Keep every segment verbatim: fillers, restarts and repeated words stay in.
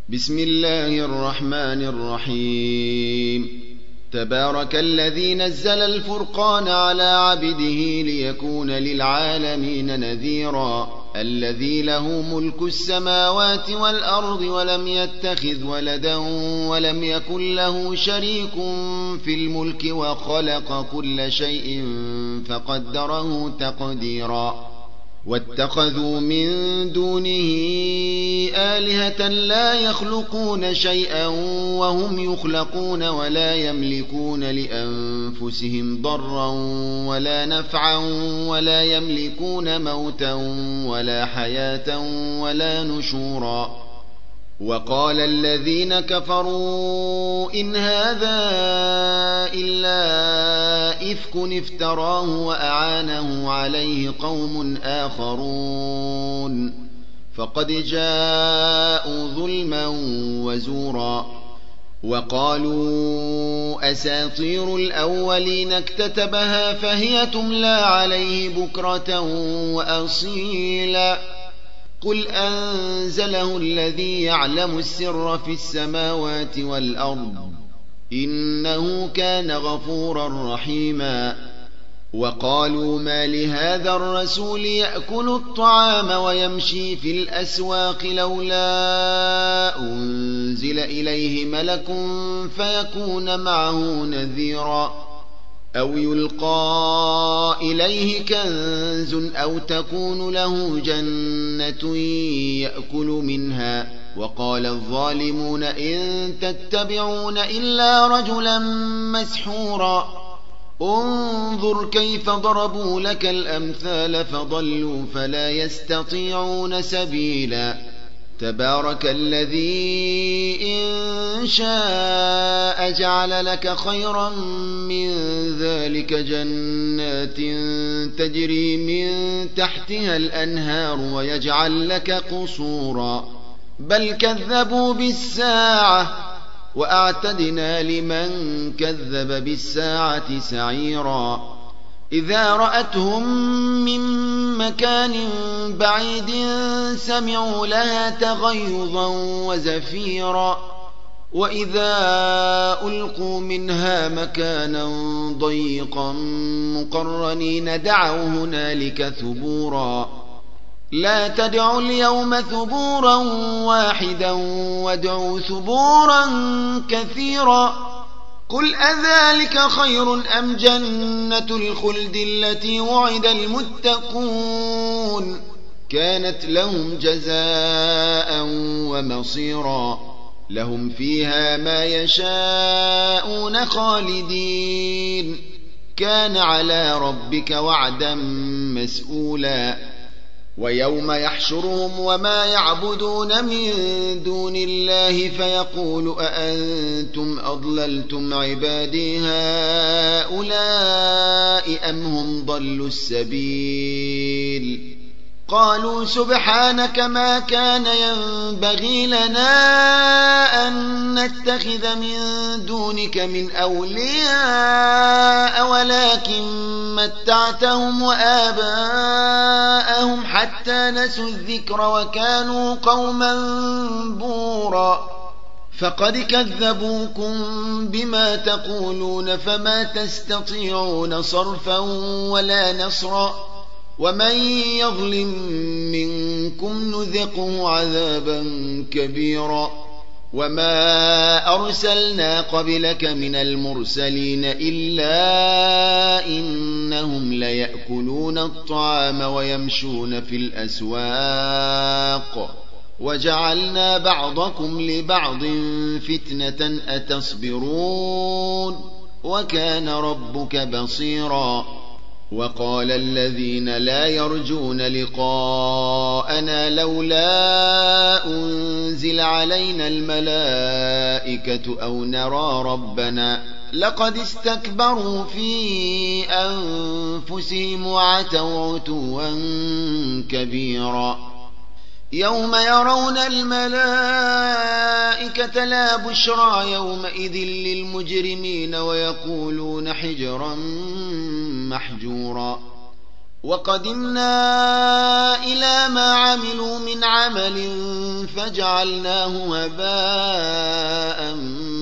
بسم الله الرحمن الرحيم. تبارك الذي نزل الفرقان على عبده ليكون للعالمين نذيرا. الذي له ملك السماوات والأرض ولم يتخذ ولدا ولم يكن له شريك في الملك وخلق كل شيء فقدره تقديرا. واتخذوا من دونه آلهة لا يخلقون شيئا وهم يخلقون ولا يملكون لأنفسهم ضرا ولا نفعا ولا يملكون موتا ولا حياة ولا نشورا. وقال الذين كفروا إن هذا إلا إفك افتراه وأعانه عليه قوم آخرون فقد جاءوا ظلما وزورا. وقالوا أساطير الأولين اكتتبها فهي تملى عليه بكرة وأصيلا. قل أنزله الذي يعلم السر في السماوات والأرض إنه كان غفورا رحيما. وقالوا ما لهذا الرسول يأكل الطعام ويمشي في الأسواق لولا أنزل إليه ملك فيكون معه نذيرا أو يلقى إليه كنز أو تكون له جنة يأكل منها. وقال الظالمون إن تتبعون إلا رجلا مسحورا. انظر كيف ضربوا لك الأمثال فضلوا فلا يستطيعون سبيلا. تبارك الذي إن شاء جعل لك خيرا من ذلك جنات تجري من تحتها الأنهار ويجعل لك قصورا. بل كذبوا بالساعة وأعتدنا لمن كذب بالساعة سعيرا. إذا رأتهم من مكان بعيد سمعوا لها تغيظا وزفيرا. وإذا ألقوا منها مكانا ضيقا مقرنين دعوا هنالك ثبورا. لا تدعوا اليوم ثبورا واحدا وادعوا ثبورا كثيرا. قل أذلك خير أم جنة الخلد التي وعد المتقون كانت لهم جزاء ومصيرا. لهم فيها ما يشاءون خالدين كان على ربك وعدا مسئولا. ويوم يحشرهم وما يعبدون من دون الله فيقول أأنتم أضللتم عبادي هؤلاء أم هم ضلوا السبيل. قالوا سبحانك ما كان ينبغي لنا أن نتخذ من دونك من أولياء ولكن متعتهم وآباءهم حتى نسوا الذكر وكانوا قوما بورا. فقد كذبوكم بما تقولون فما تستطيعون صرفا ولا نصرا. ومن يظلم منكم نذقه عذابا كبيرا. وما أرسلنا قبلك من المرسلين إلا إنهم ليأكلون الطعام ويمشون في الأسواق وجعلنا بعضكم لبعض فتنة أتصبرون وكان ربك بصيرا. وقال الذين لا يرجون لقاءنا لولا أنزل علينا الملائكة أو نرى ربنا لقد استكبروا في أنفسهم وعتوا عتوا كبيرا. يوم يرون الملائكة لا بشرى يومئذ للمجرمين ويقولون حجرا محجورا. وقدمنا إلى ما عملوا من عمل فجعلناه هباء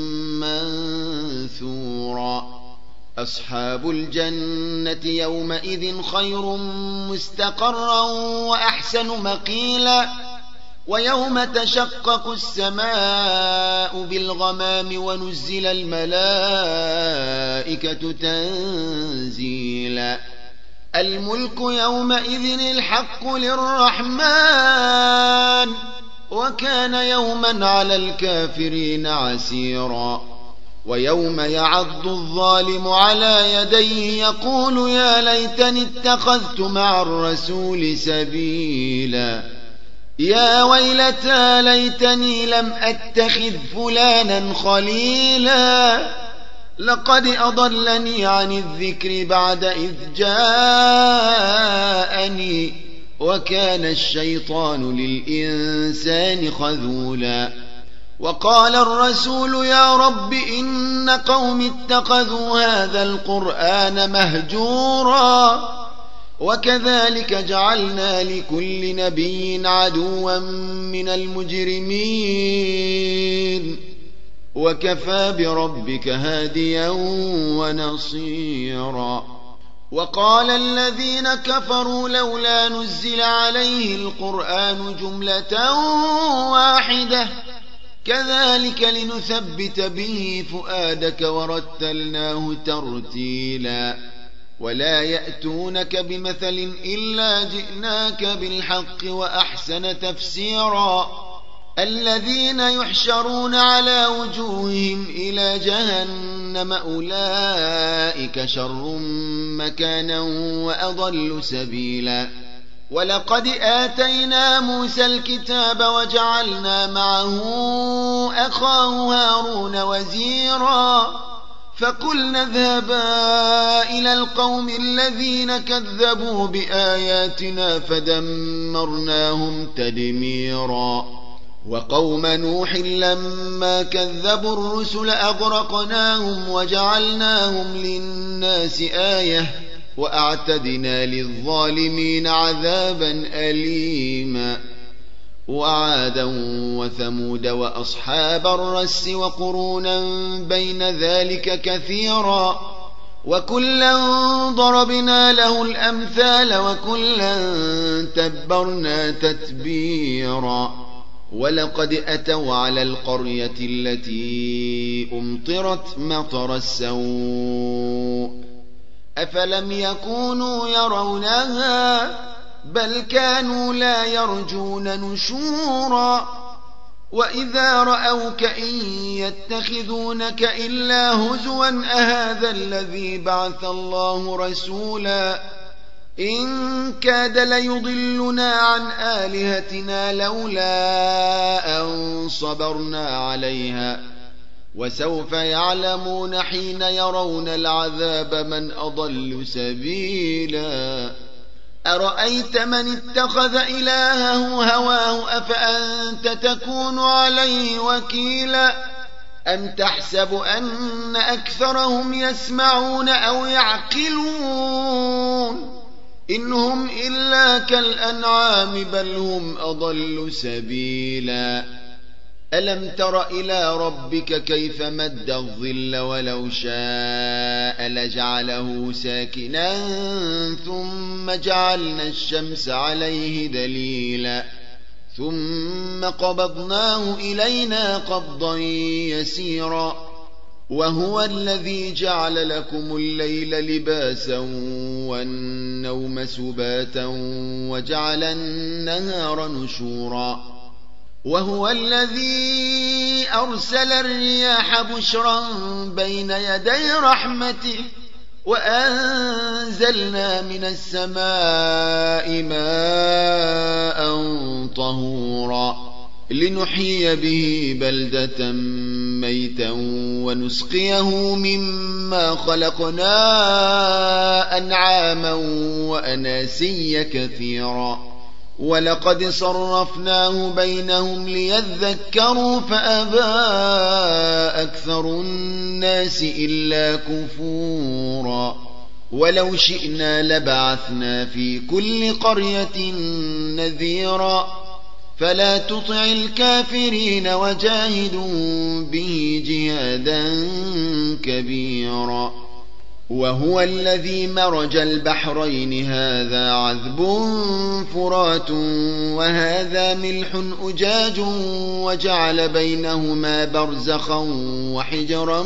منثورا أصحاب الجنة يومئذ خير مستقرا وأحسن مقيلا ويوم تشقق السماء بالغمام ونزل الملائكة تنزيلا الملك يومئذ الحق للرحمن وكان يوما على الكافرين عسيرا ويوم يعض الظالم على يديه يقول يا ليتني اتخذت مع الرسول سبيلا يا ويلتى ليتني لم أتخذ فلانا خليلا لقد أضلني عن الذكر بعد إذ جاءني وكان الشيطان للإنسان خذولا وقال الرسول يا رب إن قوم اتخذوا هذا القرآن مهجورا وكذلك جعلنا لكل نبي عدوا من المجرمين وكفى بربك هاديا ونصيرا وقال الذين كفروا لولا نزل عليه القرآن جملة واحدة كذلك لنثبت به فؤادك ورتلناه ترتيلا ولا يأتونك بمثل إلا جئناك بالحق وأحسن تفسيرا الذين يحشرون على وجوههم إلى جهنم أولئك شر مكانا وأضل سبيلا ولقد آتينا موسى الكتاب وجعلنا معه أخاه هارون وزيرا فقلنا اذهبا إلى القوم الذين كذبوا بآياتنا فدمرناهم تدميرا وقوم نوح لما كذبوا الرسل أغرقناهم وجعلناهم للناس آية وأعتدنا للظالمين عذابا أليما وعادا وثمود وأصحاب الرس وقرونا بين ذلك كثيرا وكلا ضربنا له الأمثال وكلا تبرنا تتبيرا ولقد أتوا على القرية التي أمطرت مطر السوء أفلم يكونوا يرونها بل كانوا لا يرجون نشورا وإذا رأوك إن يتخذونك إلا هزوا أهذا الذي بعث الله رسولا إن كاد ليضلنا عن آلهتنا لولا أن صبرنا عليها وسوف يعلمون حين يرون العذاب من أضل سبيلا أرأيت من اتخذ إلهه هواه أفأنت تكون عليه وكيلا أم تحسب أن أكثرهم يسمعون أو يعقلون إن هم إلا كالأنعام بل هم أضل سبيلا ألم تر إلى ربك كيف مد الظل ولو شاء لجعله ساكنا ثم جعلنا الشمس عليه دليلا ثم قبضناه إلينا قبضا يسيرا وهو الذي جعل لكم الليل لباسا والنوم سباتا وجعل النهار نشورا وهو الذي أرسل الرياح بشرا بين يدي رحمته وأنزلنا من السماء ماء طهورا لنحيي به بلدة ميتا ونسقيه مما خلقنا أنعاما وأناسيا كثيرا ولقد صرفناه بينهم ليذكروا فأبى أكثر الناس إلا كفورا ولو شئنا لبعثنا في كل قرية نذيرا فلا تطع الكافرين وجاهدوا به جهادا كبيرا وهو الذي مرج البحرين هذا عذب فرات وهذا ملح أجاج وجعل بينهما برزخا وحجرا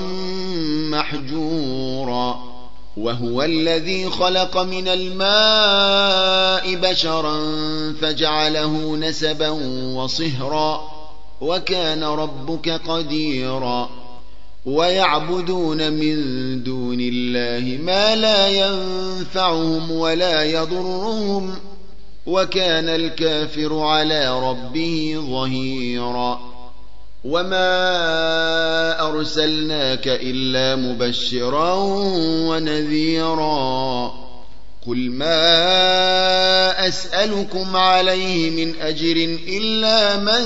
محجورا وهو الذي خلق من الماء بشرا فجعله نسبا وصهرا وكان ربك قديرا ويعبدون من دون الله ما لا ينفعهم ولا يضرهم وكان الكافر على ربه ظهيرا وما أرسلناك إلا مبشرا ونذيرا قل ما أسألكم عليه من أجر إلا من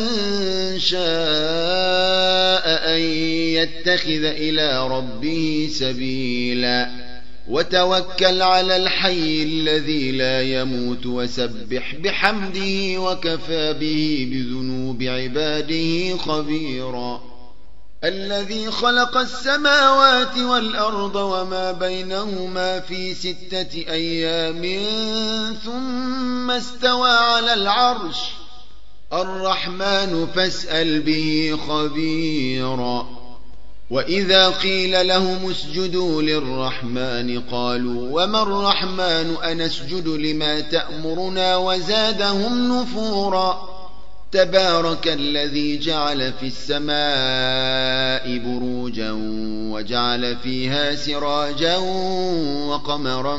شاء أن يتخذ إلى ربه سبيلا وتوكل على الحي الذي لا يموت وسبح بحمده وكفى به بذنوب عباده خبيرا الذي خلق السماوات والأرض وما بينهما في ستة أيام ثم استوى على العرش الرحمن فاسأل به خبيرا وإذا قيل لهم اسجدوا للرحمن قالوا وما الرحمن أنسجد لما تأمرنا وزادهم نفورا تبارك الذي جعل في السماء بروجا وجعل فيها سراجا وقمرا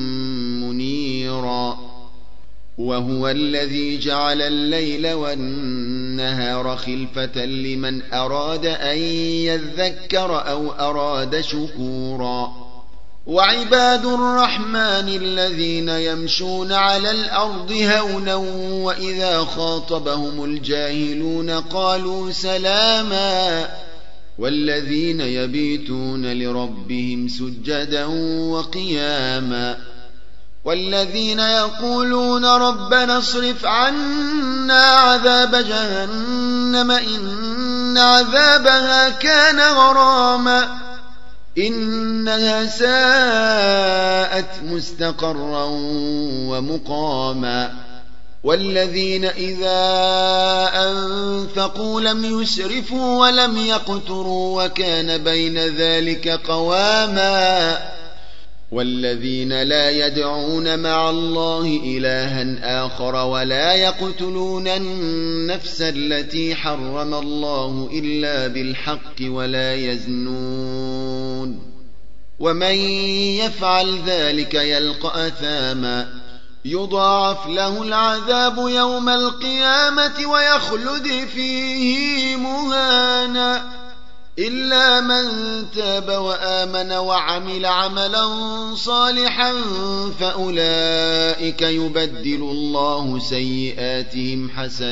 منيرا وهو الذي جعل الليل والنهار خلفة لمن أراد أن يذكر أو أراد شكورا وعباد الرحمن الذين يمشون على الأرض هونا وإذا خاطبهم الجاهلون قالوا سلاما والذين يبيتون لربهم سجدا وقياما والذين يقولون ربنا اصرف عنا عذاب جهنم إن عذابها كان غراما إنها ساءت مستقرا ومقاما والذين إذا أنفقوا لم يسرفوا ولم يقتروا وكان بين ذلك قواما والذين لا يدعون مع الله إلها آخر ولا يقتلون النفس التي حرم الله إلا بالحق ولا يزنون ومن يفعل ذلك يلقى أثاما يضاعف له العذاب يوم القيامة ويخلد فيه مهانا إلا من تاب وآمن وعمل عملا صالحا فأولئك يبدل الله سيئاتهم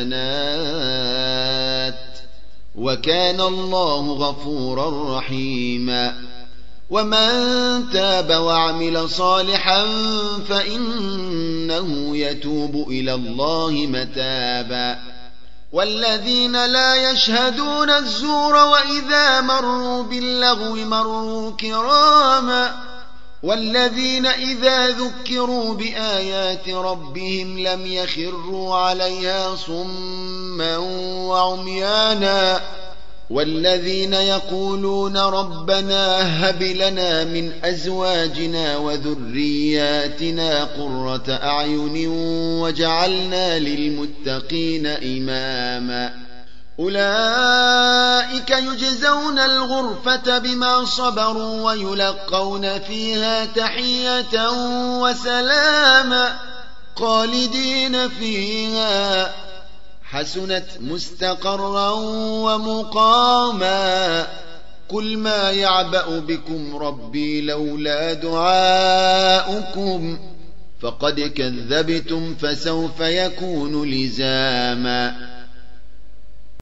حسنات وكان الله غفورا رحيما ومن تاب وعمل صالحا فإنه يتوب إلى الله متابا والذين لا يشهدون الزور وإذا مروا باللغو مروا كراما والذين إذا ذكروا بآيات ربهم لم يخروا عليها صما وعميانا والذين يقولون ربنا هب لنا من أزواجنا وذرياتنا قرة أعين وجعلنا للمتقين إماما أولئك يجزون الغرفة بما صبروا ويلقون فيها تحية وسلاما خالدين فيها حسنت مستقرا ومقاما قل ما يعبأ بكم ربي لولا دعاؤكم فقد كذبتم فسوف يكون لزاما